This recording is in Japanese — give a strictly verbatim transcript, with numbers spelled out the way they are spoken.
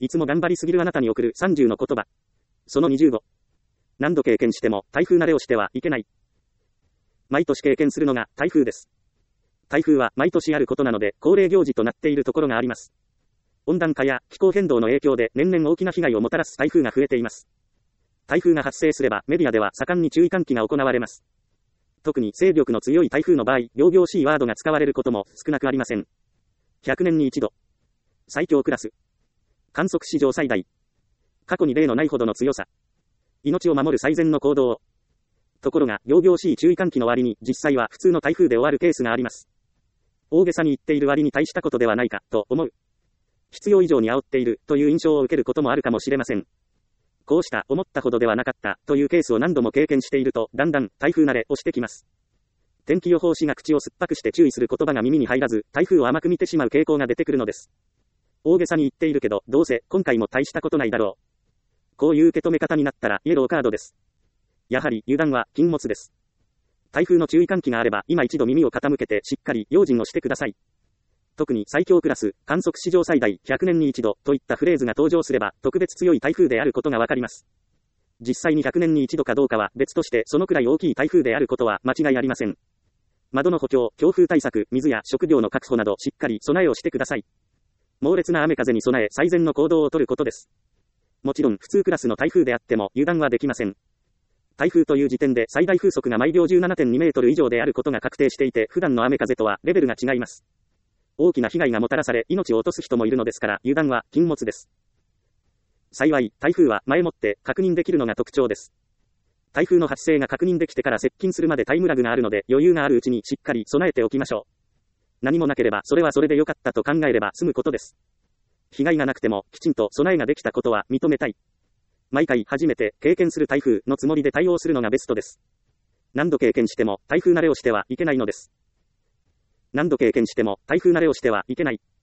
いつも頑張りすぎるあなたに送るさんじゅうの言葉。そのにじゅうご。何度経験しても台風慣れをしてはいけない。毎年経験するのが台風です。台風は毎年あることなので恒例行事となっているところがあります。温暖化や気候変動の影響で年々大きな被害をもたらす台風が増えています。台風が発生すればメディアでは盛んに注意喚起が行われます。特に勢力の強い台風の場合、仰々しいワードが使われることも少なくありません。ひゃくねんに一度。最強クラス。観測史上最大。過去に例のないほどの強さ。命を守る最善の行動を。ところが、仰々しい注意喚起の割に、実際は普通の台風で終わるケースがあります。大げさに言っている割に大したことではないか、と思う。必要以上に煽っている、という印象を受けることもあるかもしれません。こうした思ったほどではなかったというケースを何度も経験していると、だんだん台風慣れをしてきます。天気予報士が口を酸っぱくして注意する言葉が耳に入らず、台風を甘く見てしまう傾向が出てくるのです。大げさに言っているけど、どうせ今回も大したことないだろう。こういう受け止め方になったらイエローカードです。やはり油断は禁物です。台風の注意喚起があれば、今一度耳を傾けてしっかり用心をしてください。特に最強クラス、観測史上最大、ひゃくねんに一度といったフレーズが登場すれば、特別強い台風であることがわかります。実際にひゃくねんに一度かどうかは別として、そのくらい大きい台風であることは間違いありません。窓の補強、強風対策、水や食料の確保などしっかり備えをしてください。猛烈な雨風に備え最善の行動をとることです。もちろん普通クラスの台風であっても油断はできません。台風という時点で最大風速が毎秒 じゅうななてんにメートル以上であることが確定していて、普段の雨風とはレベルが違います。大きな被害がもたらされ命を落とす人もいるのですから油断は禁物です。幸い、台風は前もって確認できるのが特徴です。台風の発生が確認できてから接近するまでタイムラグがあるので余裕があるうちにしっかり備えておきましょう。何もなければそれはそれで良かったと考えれば済むことです。被害がなくてもきちんと備えができたことは認めたい。毎回初めて経験する台風のつもりで対応するのがベストです。何度経験しても台風慣れをしてはいけないのです。何度経験しても台風慣れをしてはいけない。